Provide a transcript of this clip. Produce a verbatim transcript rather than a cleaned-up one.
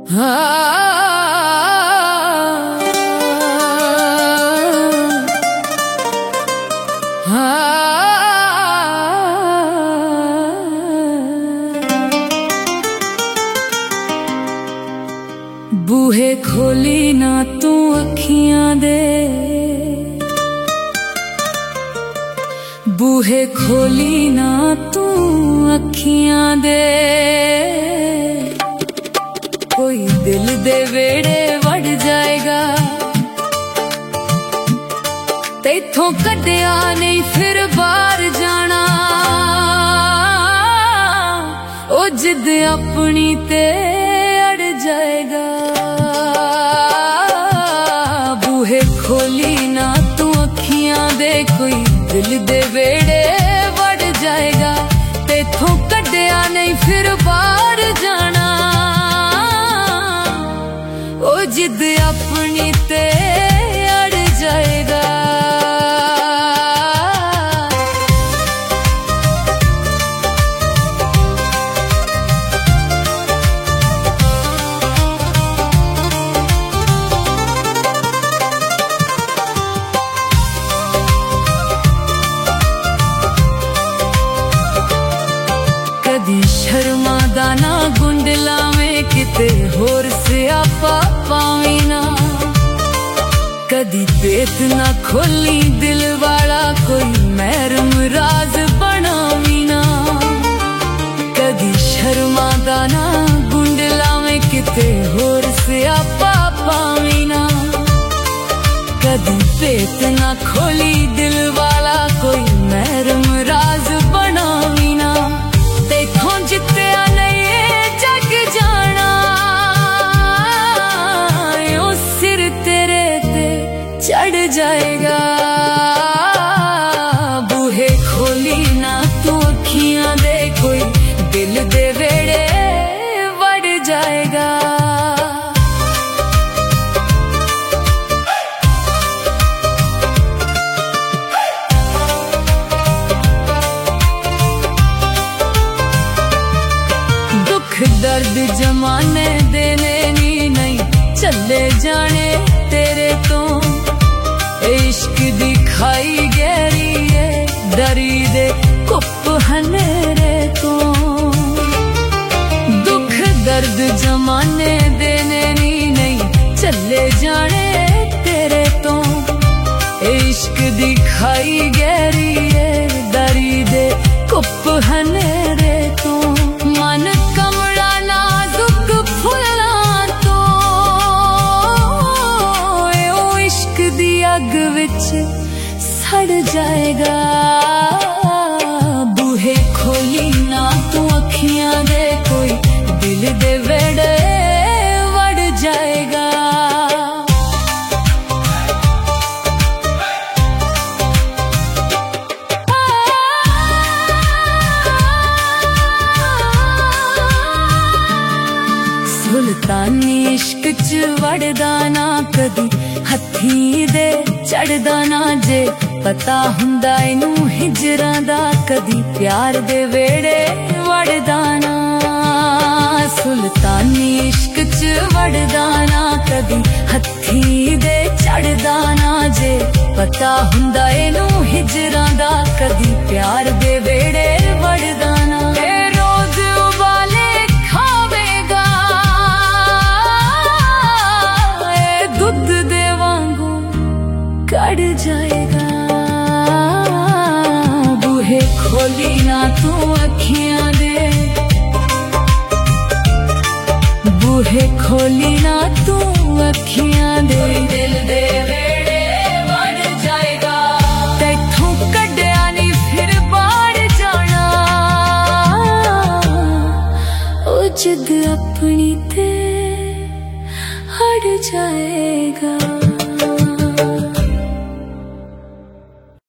बूहे खोली ना तू अखियां दे, बूहे खोली ना तू अखियां दे, कोई दिल दे वेड़े वड़ जाएगा, तेथों कड्डिया नहीं फिर बाहर जाना, ओ जिद अपनी ते अड़ जाएगा। बूहे खोली ना तू अखियां दे, कोई दिल दे वेड़े वड़ जाएगा, तेथों कड्डिया नहीं फिर बाहर जाना, ओ जिद अपनी ते अड़ जाएगा। कदी शर्मा दाना गुंडला में किते होर स्यापा पावी ना, कदी पेत ना खोली दिल वाला कोई महरम राज बनावी ना, कदी शर्मा दाना गुंडला में किते होर स्यापा पावी ना, कदी पेत ना खोली दिल वाला कोई महरम राज बनावी ना, तेथों जित्या नहीं जग जाना, ओ सिर तेरे ते चढ़ जाएगा। बूहे खोली ना तू अखियां दे, कोई दिल दे वेड़े वड़ जाएगा। दर्द जमाने देने नी नहीं चले जाने तेरे तो, इश्क दी खाई गहरी है डरी दे कुप हनेरे तो, दुख दर्द जमाने देने नी नहीं चले जाने तेरे तो, इश्क दी खाई गहरी है डरी दे कुप हनेरे तो, मन कमड़ा नाजुक फुल्लां तो, ओ इश्क दी अग विच सड़ जाएगा। बूहे खोली ना तू अखियां दे, कोई दिल दे वेड़े वड़ जाएगा। सुल्तानी इश्क च वड़दा ना कदी हथी दे चढ़दा ना, जे पता हुंदा इनू हिजरां दा कदी प्यार दे वेड़े वड़दा ना। सुल्तानी इश्क च वड़दा ना कदी हथी दे चढ़दा ना, जे पता हुंदा इनू हिजरां दा कदी प्यार दे वेड़े वड़दा ना। रोज उबाले खावेगा दूध दे वांगू कड़ जाएगा। बूहे खोली ना तू अखियां दे, बूहे खोली ना तू अखियां दे, दिल दे वेड़े वड़ जाएगा, तेथों कड्डिया नहीं फिर बाहर जाना, ओ जिद अपनी ते अड़ जाएगा।